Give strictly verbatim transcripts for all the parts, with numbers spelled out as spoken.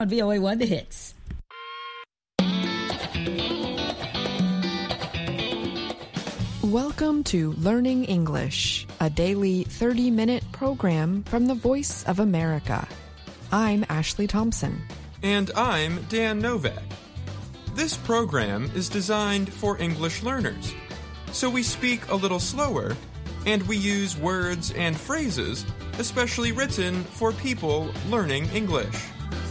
On V O A one, The Hits. Welcome to Learning English, a daily thirty-minute program from the Voice of America. I'm Ashley Thompson. And I'm Dan Novak. This program is designed for English learners, so we speak a little slower, and we use words and phrases especially written for people learning English.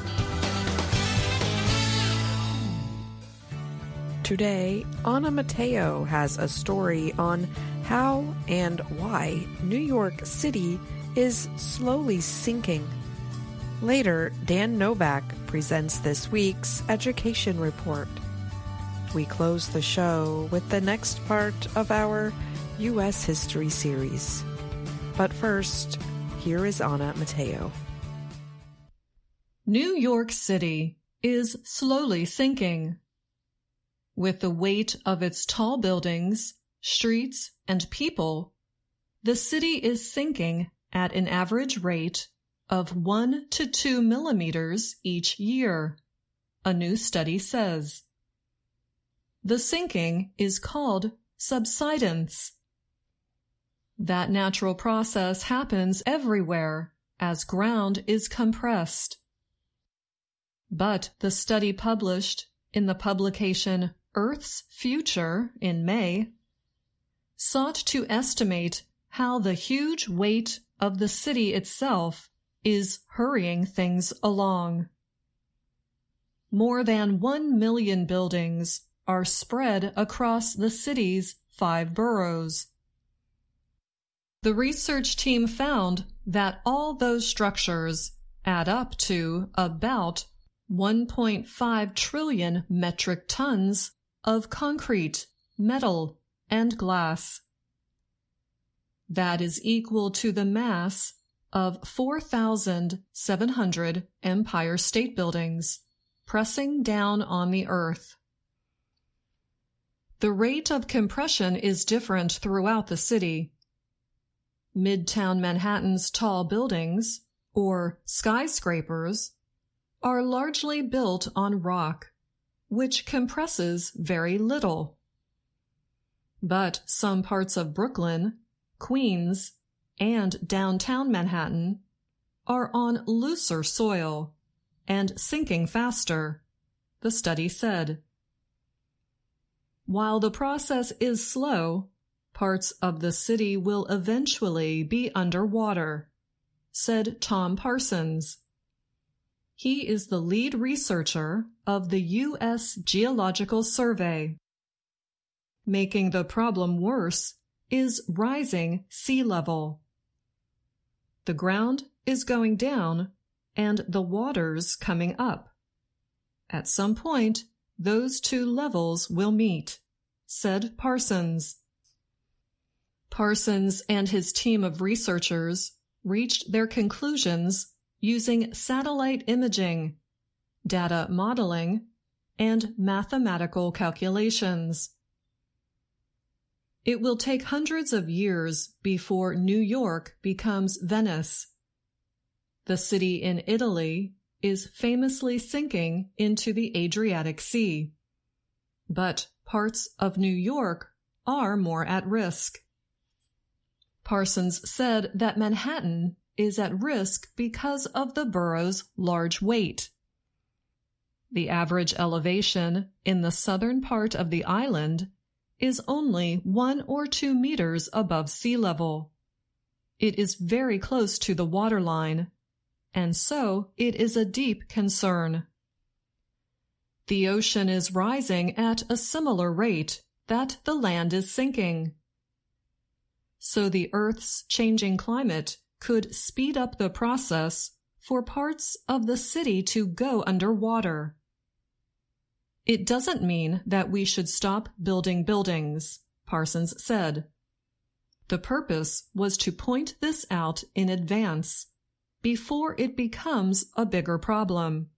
Today, Anna Mateo has a story on how and why New York City is slowly sinking. Later, Dan Novak presents this week's education report. We close the show with the next part of our U S History series. But first, here is Anna Mateo. New York City is slowly sinking. With the weight of its tall buildings, streets, and people, the city is sinking at an average rate of one to two millimeters each year, a new study says. The sinking is called subsidence. That natural process happens everywhere as ground is compressed. But the study published in the publication Earth's Future in May sought to estimate how the huge weight of the city itself is hurrying things along. More than one million buildings are spread across the city's five boroughs. The research team found that all those structures add up to about one point five trillion metric tons of concrete, metal, and glass. That is equal to the mass of four thousand seven hundred Empire State Buildings, pressing down on the earth. The rate of compression is different throughout the city. Midtown Manhattan's tall buildings, or skyscrapers, are largely built on rock, which compresses very little. But some parts of Brooklyn, Queens, and downtown Manhattan are on looser soil and sinking faster, the study said. While the process is slow, parts of the city will eventually be underwater, said Tom Parsons. He is the lead researcher of the U S Geological Survey. Making the problem worse is rising sea level. The ground is going down and the water's coming up. At some point, those two levels will meet, said Parsons. Parsons and his team of researchers reached their conclusions using satellite imaging, data modeling, and mathematical calculations. It will take hundreds of years before New York becomes Venice. The city in Italy is famously sinking into the Adriatic Sea, but parts of New York are more at risk. Parsons said that Manhattan is at risk because of the borough's large weight. The average elevation in the southern part of the island is only one or two meters above sea level. It is very close to the waterline, and so it is a deep concern. The ocean is rising at a similar rate that the land is sinking. So the Earth's changing climate could speed up the process for parts of the city to go underwater. It doesn't mean that we should stop building buildings, Parsons said. The purpose was to point this out in advance, before it becomes a bigger problem.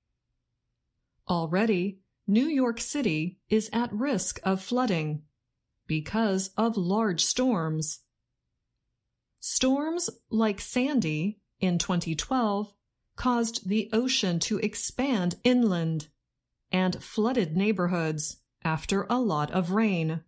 Already, New York City is at risk of flooding because of large storms. Storms like Sandy in twenty twelve caused the ocean to expand inland and flooded neighborhoods after a lot of rain.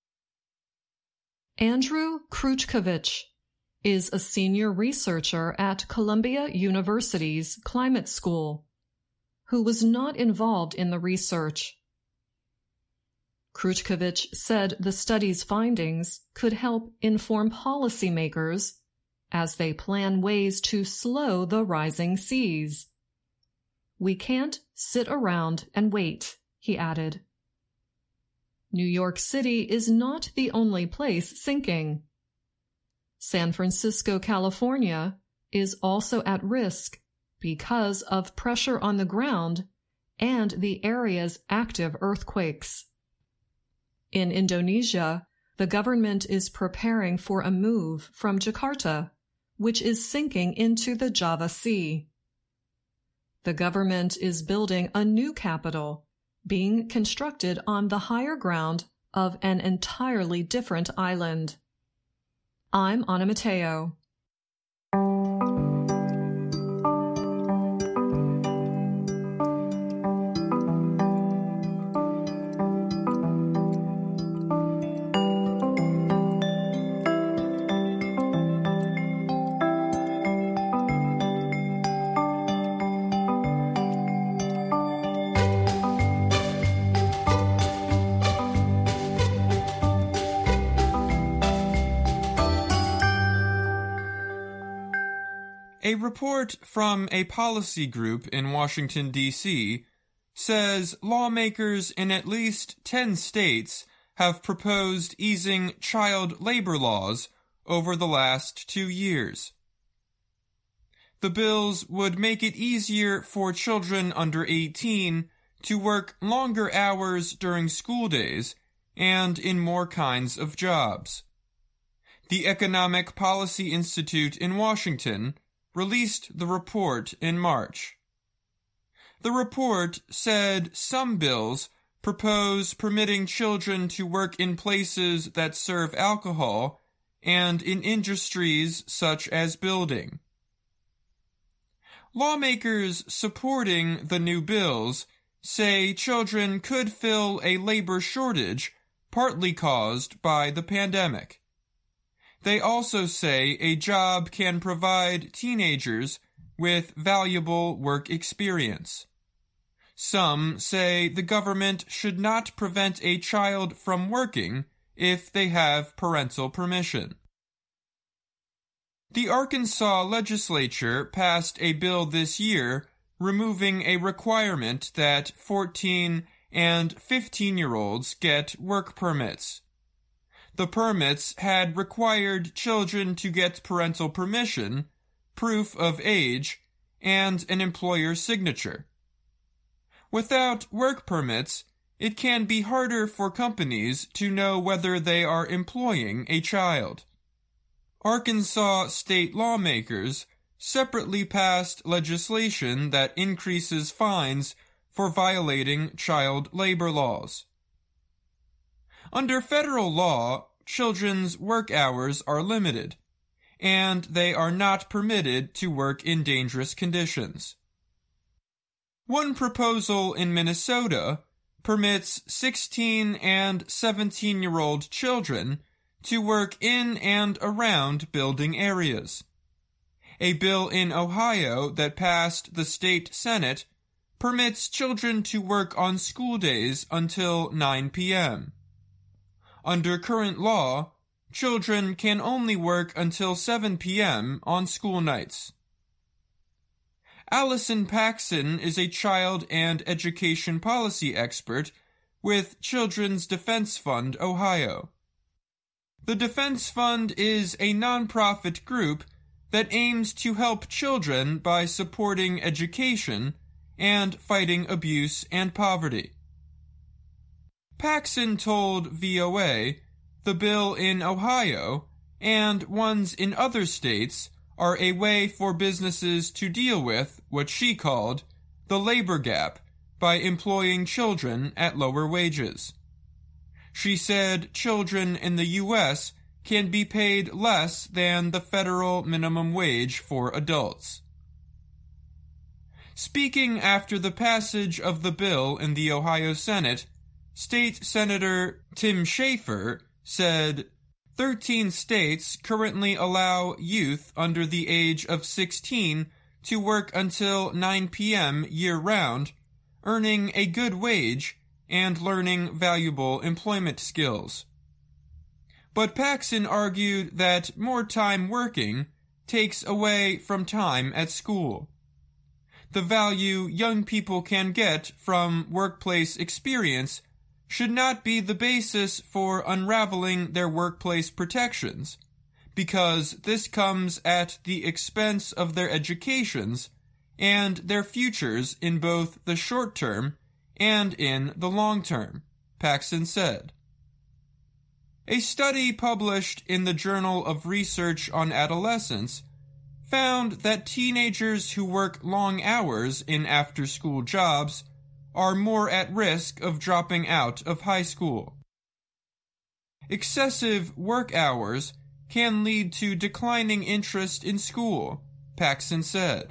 Andrew Krutkovich is a senior researcher at Columbia University's Climate School, who was not involved in the research. Krutkovich said the study's findings could help inform policymakers as they plan ways to slow the rising seas. "We can't sit around and wait," he added. New York City is not the only place sinking. San Francisco, California, is also at risk because of pressure on the ground and the area's active earthquakes. In Indonesia, the government is preparing for a move from Jakarta, which is sinking into the Java Sea. The government is building a new capital, being constructed on the higher ground of an entirely different island. I'm Anna Matteo. A report from a policy group in Washington, D C says lawmakers in at least ten states have proposed easing child labor laws over the last two years. The bills would make it easier for children under eighteen to work longer hours during school days and in more kinds of jobs. The Economic Policy Institute in Washington released the report in March. The report said some bills propose permitting children to work in places that serve alcohol and in industries such as building. Lawmakers supporting the new bills say children could fill a labor shortage partly caused by the pandemic. They also say a job can provide teenagers with valuable work experience. Some say the government should not prevent a child from working if they have parental permission. The Arkansas legislature passed a bill this year removing a requirement that fourteen and fifteen-year-olds get work permits. The permits had required children to get parental permission, proof of age, and an employer's signature. Without work permits, it can be harder for companies to know whether they are employing a child. Arkansas state lawmakers separately passed legislation that increases fines for violating child labor laws. Under federal law, children's work hours are limited, and they are not permitted to work in dangerous conditions. One proposal in Minnesota permits sixteen and seventeen-year-old children to work in and around building areas. A bill in Ohio that passed the state Senate permits children to work on school days until nine p.m. Under current law, children can only work until seven p.m. on school nights. Allison Paxson is a child and education policy expert with Children's Defense Fund Ohio. The Defense Fund is a nonprofit group that aims to help children by supporting education and fighting abuse and poverty. Paxson told V O A the bill in Ohio and ones in other states are a way for businesses to deal with what she called the labor gap by employing children at lower wages. She said children in the U S can be paid less than the federal minimum wage for adults. Speaking after the passage of the bill in the Ohio Senate, State Senator Tim Schafer said, thirteen states currently allow youth under the age of sixteen to work until nine p.m. year-round, earning a good wage and learning valuable employment skills. But Paxson argued that more time working takes away from time at school. The value young people can get from workplace experience should not be the basis for unraveling their workplace protections, because this comes at the expense of their educations and their futures in both the short term and in the long term, Paxson said. A study published in the Journal of Research on Adolescence found that teenagers who work long hours in after-school jobs are more at risk of dropping out of high school. Excessive work hours can lead to declining interest in school, Paxson said.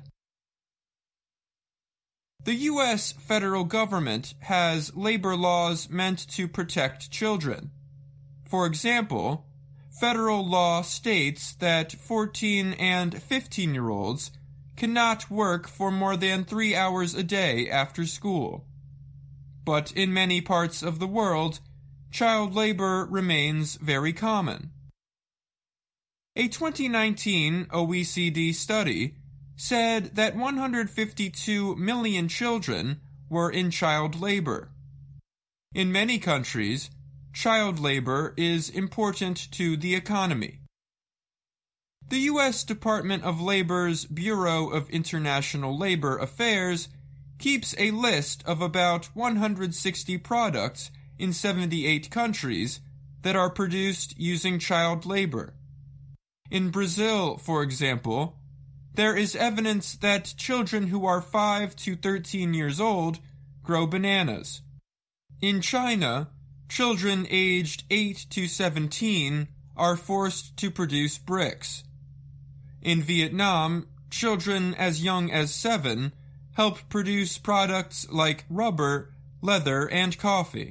The U S federal government has labor laws meant to protect children. For example, federal law states that fourteen and fifteen-year-olds cannot work for more than three hours a day after school. But in many parts of the world, child labor remains very common. A twenty nineteen O E C D study said that one hundred fifty-two million children were in child labor. In many countries, child labor is important to the economy. The U S Department of Labor's Bureau of International Labor Affairs keeps a list of about one hundred sixty products in seventy-eight countries that are produced using child labor. In Brazil, for example, there is evidence that children who are five to thirteen years old grow bananas. In China, children aged eight to seventeen are forced to produce bricks. In Vietnam, children as young as seven help produce products like rubber, leather, and coffee.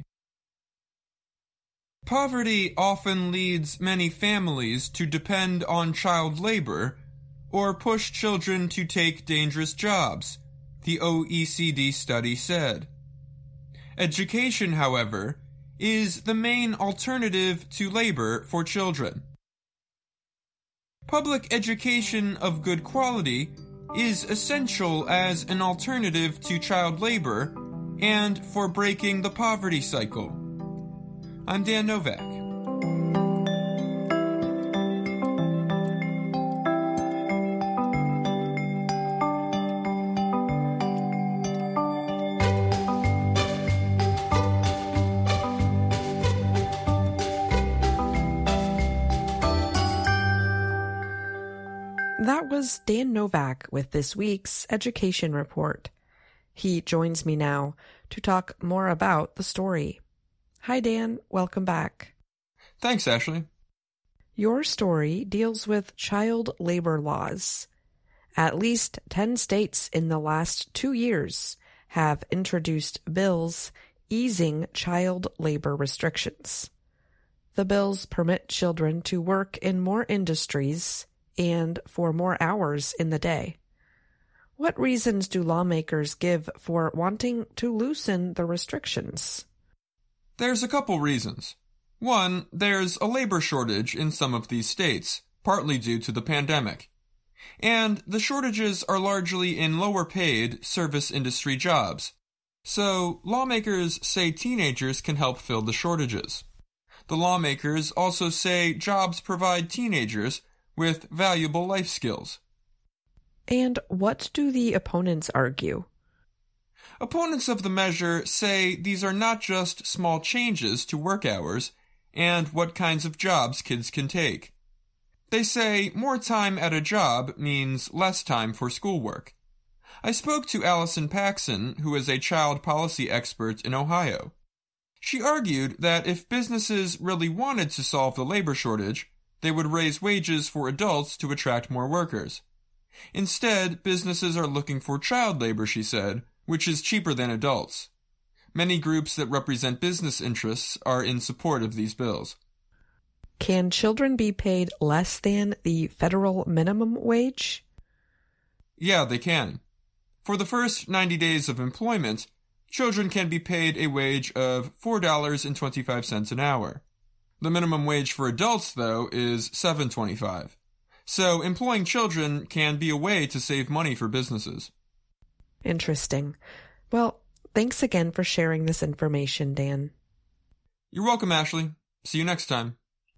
Poverty often leads many families to depend on child labor or push children to take dangerous jobs, the O E C D study said. Education, however, is the main alternative to labor for children. Public education of good quality is essential as an alternative to child labor and for breaking the poverty cycle. I'm Dan Novak. That was Dan Novak with this week's Education Report. He joins me now to talk more about the story. Hi, Dan. Welcome back. Thanks, Ashley. Your story deals with child labor laws. At least ten states in the last two years have introduced bills easing child labor restrictions. The bills permit children to work in more industries and for more hours in the day. What reasons do lawmakers give for wanting to loosen the restrictions? There's a couple reasons. One, there's a labor shortage in some of these states, partly due to the pandemic. And the shortages are largely in lower-paid service industry jobs. So, lawmakers say teenagers can help fill the shortages. The lawmakers also say jobs provide teenagers with valuable life skills. And what do the opponents argue? Opponents of the measure say these are not just small changes to work hours and what kinds of jobs kids can take. They say more time at a job means less time for schoolwork. I spoke to Allison Paxson, who is a child policy expert in Ohio. She argued that if businesses really wanted to solve the labor shortage, they would raise wages for adults to attract more workers. Instead, businesses are looking for child labor, she said, which is cheaper than adults. Many groups that represent business interests are in support of these bills. Can children be paid less than the federal minimum wage? Yeah, they can. For the first ninety days of employment, children can be paid a wage of four dollars and twenty-five cents an hour. The minimum wage for adults, though, is seven dollars and twenty-five cents. So employing children can be a way to save money for businesses. Interesting. Well, thanks again for sharing this information, Dan. You're welcome, Ashley. See you next time.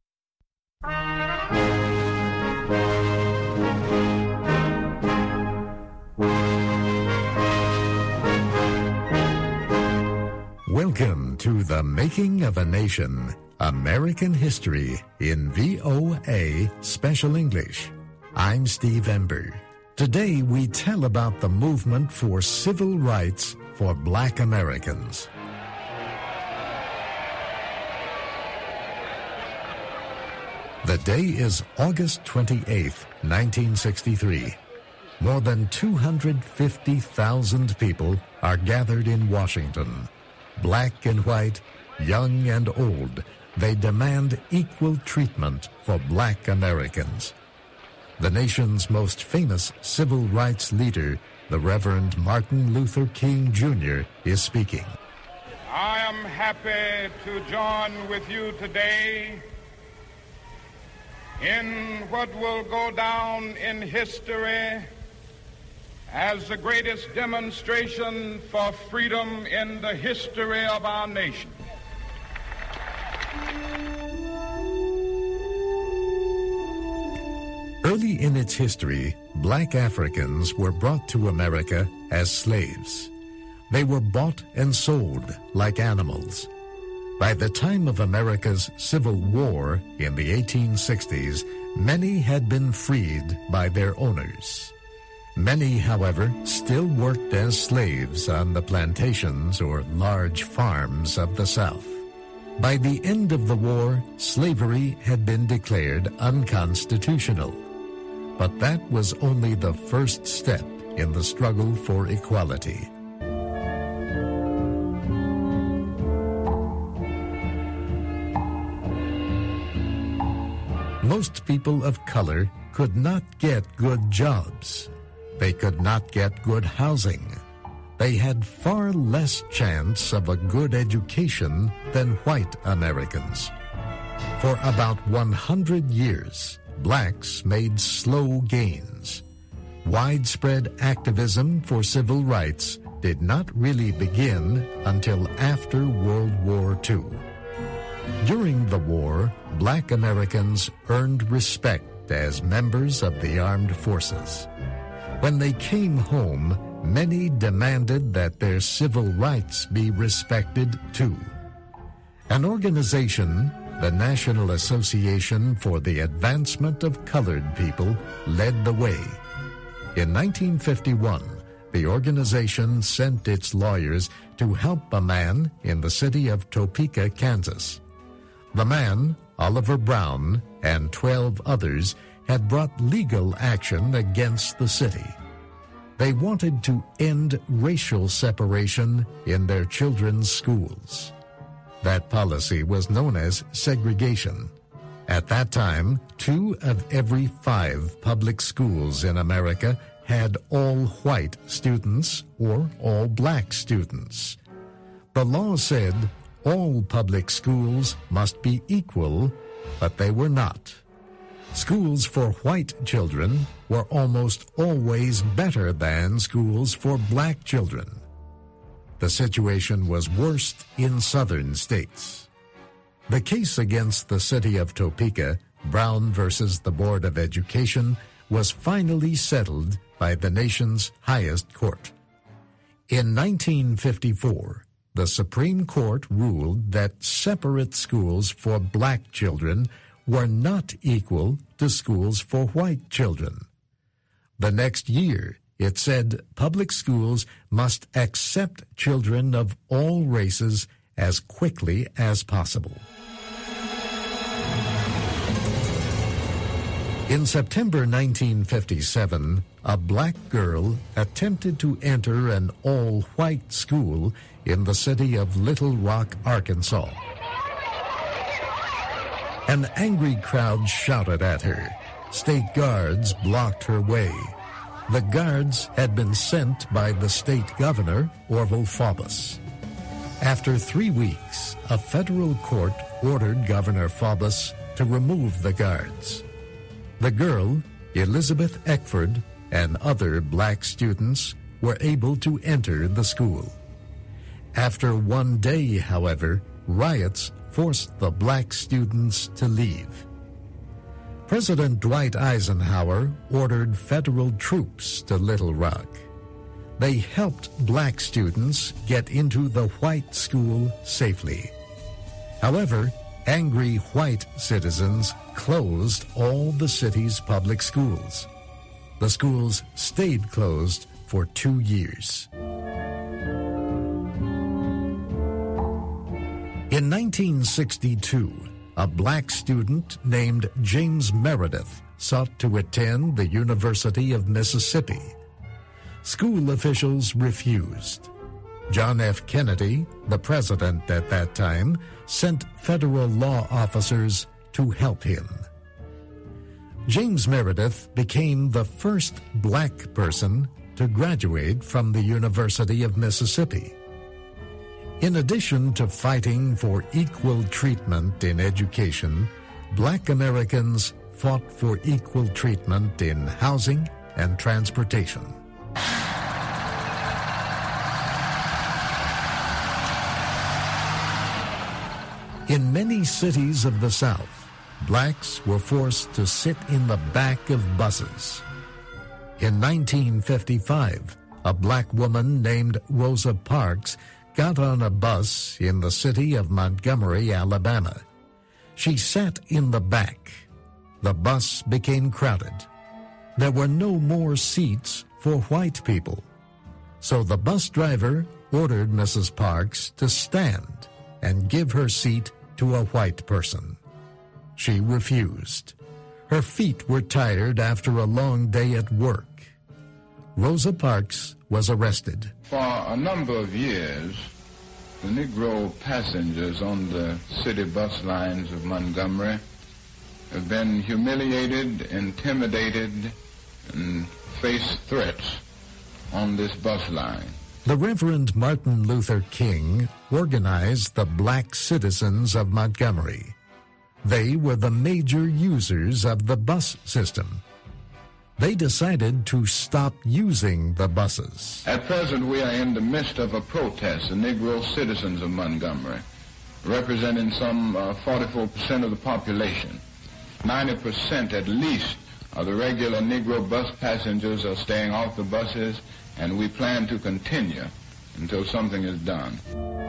Welcome to The Making of a Nation, American History in V O A Special English. I'm Steve Ember. Today we tell about the movement for civil rights for Black Americans. The day is August twenty-eighth, nineteen sixty-three. More than two hundred fifty thousand people are gathered in Washington. Black and white, young and old, they demand equal treatment for Black Americans. The nation's most famous civil rights leader, the Reverend Martin Luther King Junior, is speaking. I am happy to join with you today in what will go down in history as the greatest demonstration for freedom in the history of our nation. Early in its history, Black Africans were brought to America as slaves. They were bought and sold like animals. By the time of America's Civil War in the eighteen sixties, many had been freed by their owners. Many, however, still worked as slaves on the plantations or large farms of the South. By the end of the war, slavery had been declared unconstitutional. But that was only the first step in the struggle for equality. Most people of color could not get good jobs. They could not get good housing. They had far less chance of a good education than white Americans. For about one hundred years, blacks made slow gains. Widespread activism for civil rights did not really begin until after World War Two. During the war, Black Americans earned respect as members of the armed forces. When they came home, many demanded that their civil rights be respected too. An organization, the National Association for the Advancement of Colored People, led the way. In nineteen fifty-one, the organization sent its lawyers to help a man in the city of Topeka, Kansas. The man, Oliver Brown, and twelve others had brought legal action against the city. They wanted to end racial separation in their children's schools. That policy was known as segregation. At that time, two of every five public schools in America had all white students or all black students. The law said all public schools must be equal, but they were not. Schools for white children were almost always better than schools for black children. The situation was worst in southern states. The case against the city of Topeka, Brown versus the Board of Education, was finally settled by the nation's highest court. In nineteen fifty-four, the Supreme Court ruled that separate schools for black children were not equal to schools for white children. The next year, it said public schools must accept children of all races as quickly as possible. In September nineteen fifty-seven, a black girl attempted to enter an all-white school in the city of Little Rock, Arkansas. An angry crowd shouted at her. State guards blocked her way. The guards had been sent by the state governor, Orville Faubus. After three weeks, a federal court ordered Governor Faubus to remove the guards. The girl, Elizabeth Eckford, and other black students were able to enter the school. After one day, however, riots forced the black students to leave. President Dwight Eisenhower ordered federal troops to Little Rock. They helped black students get into the white school safely. However, angry white citizens closed all the city's public schools. The schools stayed closed for two years. In nineteen sixty-two, a black student named James Meredith sought to attend the University of Mississippi. School officials refused. John F. Kennedy, the president at that time, sent federal law officers to help him. James Meredith became the first black person to graduate from the University of Mississippi. In addition to fighting for equal treatment in education, black Americans fought for equal treatment in housing and transportation. In many cities of the South, blacks were forced to sit in the back of buses. In nineteen fifty-five, a black woman named Rosa Parks got on a bus in the city of Montgomery, Alabama. She sat in the back. The bus became crowded. There were no more seats for white people. So the bus driver ordered Missus Parks to stand and give her seat to a white person. She refused. Her feet were tired after a long day at work. Rosa Parks was arrested. For a number of years, the Negro passengers on the city bus lines of Montgomery have been humiliated, intimidated, and faced threats on this bus line. The Reverend Martin Luther King organized the black citizens of Montgomery. They were the major users of the bus system. They decided to stop using the buses. At present, we are in the midst of a protest, the Negro citizens of Montgomery, representing some uh, forty-four percent of the population. ninety percent at least of the regular Negro bus passengers are staying off the buses, and we plan to continue until something is done.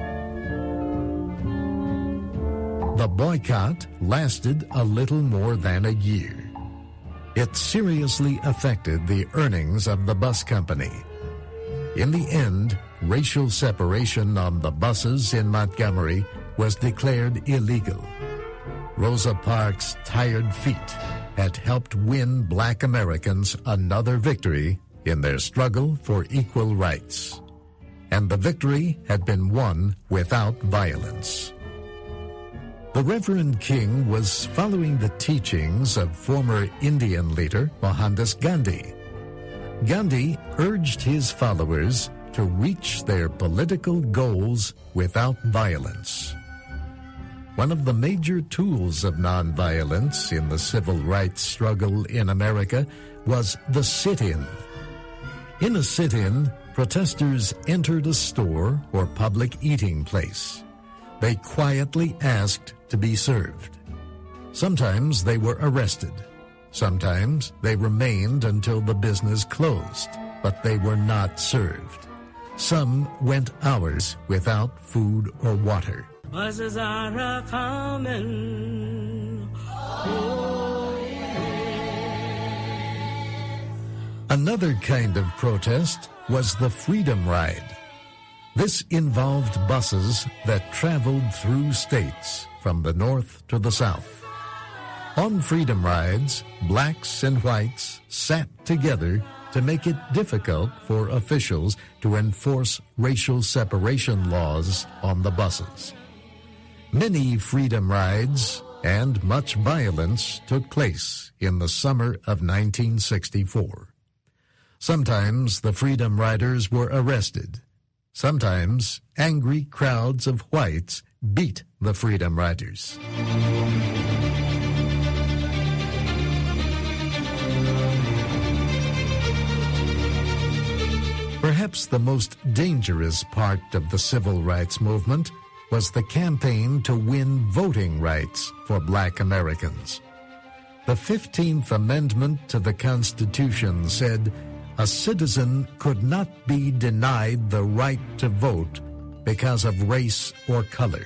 The boycott lasted a little more than a year. It seriously affected the earnings of the bus company. In the end, racial separation on the buses in Montgomery was declared illegal. Rosa Parks' tired feet had helped win black Americans another victory in their struggle for equal rights. And the victory had been won without violence. The Reverend King was following the teachings of former Indian leader Mohandas Gandhi. Gandhi urged his followers to reach their political goals without violence. One of the major tools of nonviolence in the civil rights struggle in America was the sit-in. In a sit-in, protesters entered a store or public eating place. They quietly asked to be served. Sometimes they were arrested. Sometimes they remained until the business closed, but they were not served. Some went hours without food or water. Buses are a-comin'. Oh, yeah. Another kind of protest was the Freedom Ride. This involved buses that traveled through states from the north to the south. On freedom rides, blacks and whites sat together to make it difficult for officials to enforce racial separation laws on the buses. Many freedom rides and much violence took place in the summer of nineteen sixty-four. Sometimes the freedom riders were arrested. Sometimes angry crowds of whites beat the freedom riders. Perhaps the most dangerous part of the civil rights movement was the campaign to win voting rights for black Americans. The fifteenth Amendment to the Constitution said a citizen could not be denied the right to vote because of race or color.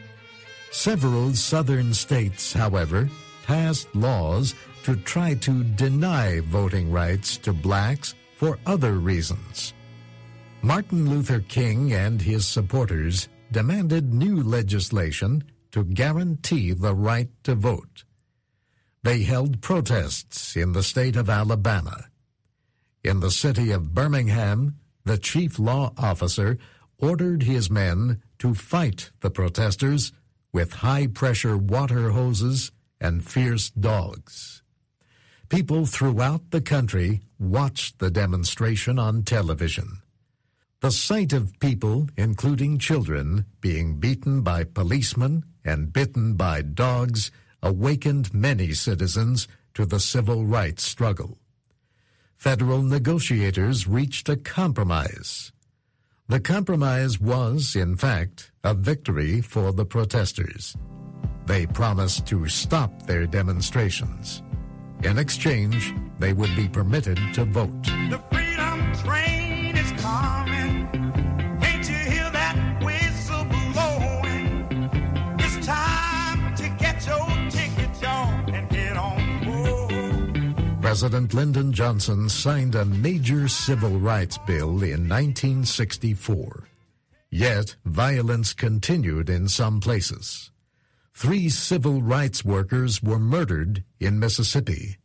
Several southern states, however, passed laws to try to deny voting rights to blacks for other reasons. Martin Luther King and his supporters demanded new legislation to guarantee the right to vote. They held protests in the state of Alabama. In the city of Birmingham, the chief law officer ordered his men to fight the protesters with high-pressure water hoses and fierce dogs. People throughout the country watched the demonstration on television. The sight of people, including children, being beaten by policemen and bitten by dogs awakened many citizens to the civil rights struggle. Federal negotiators reached a compromise. The compromise was, in fact, a victory for the protesters. They promised to stop their demonstrations. In exchange, they would be permitted to vote. The freedom train is coming. Can't you hear that whistle blowing? It's time to get your tickets on and get on board. President Lyndon Johnson signed a major civil rights bill in nineteen sixty-four. Yet, violence continued in some places. Three civil rights workers were murdered in Mississippi.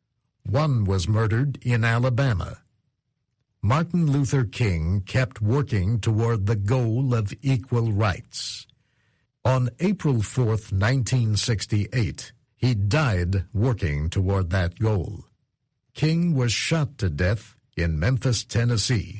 One was murdered in Alabama. Martin Luther King kept working toward the goal of equal rights. On April fourth, nineteen sixty-eight, he died working toward that goal. King was shot to death in Memphis, Tennessee.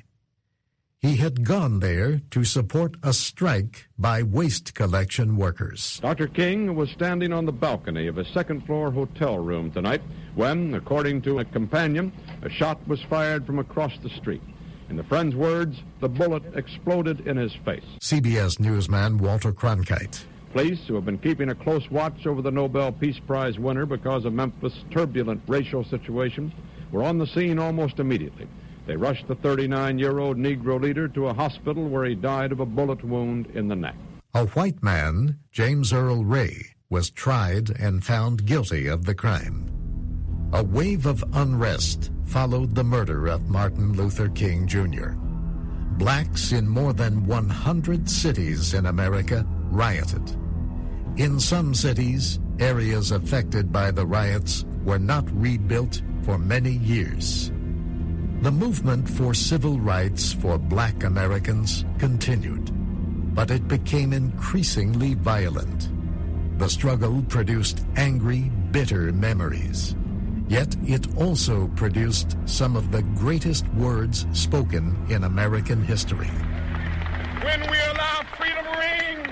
He had gone there to support a strike by waste collection workers. Doctor King was standing on the balcony of a second-floor hotel room tonight when, according to a companion, a shot was fired from across the street. In the friend's words, the bullet exploded in his face. C B S newsman Walter Cronkite. Police, who have been keeping a close watch over the Nobel Peace Prize winner because of Memphis' turbulent racial situation, were on the scene almost immediately. They rushed the thirty-nine-year-old Negro leader to a hospital where he died of a bullet wound in the neck. A white man, James Earl Ray, was tried and found guilty of the crime. A wave of unrest followed the murder of Martin Luther King, Junior Blacks in more than one hundred cities in America rioted. In some cities, areas affected by the riots were not rebuilt for many years. The movement for civil rights for black Americans continued, but it became increasingly violent. The struggle produced angry, bitter memories. Yet it also produced some of the greatest words spoken in American history. When we allow freedom ring,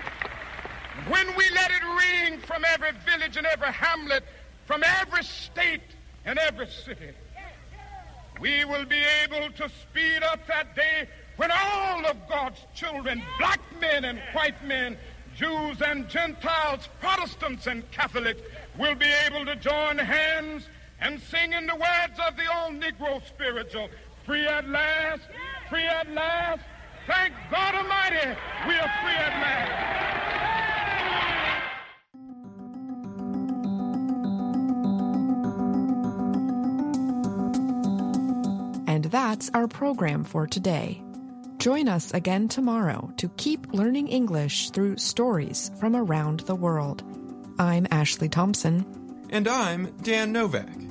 when we let it ring from every village and every hamlet, from every state and every city, we will be able to speed up that day when all of God's children, black men and white men, Jews and Gentiles, Protestants and Catholics, will be able to join hands and sing in the words of the old Negro spiritual, free at last, free at last, thank God Almighty, we are free at last. And that's our program for today. Join us again tomorrow to keep learning English through stories from around the world. I'm Ashley Thompson. And I'm Dan Novak.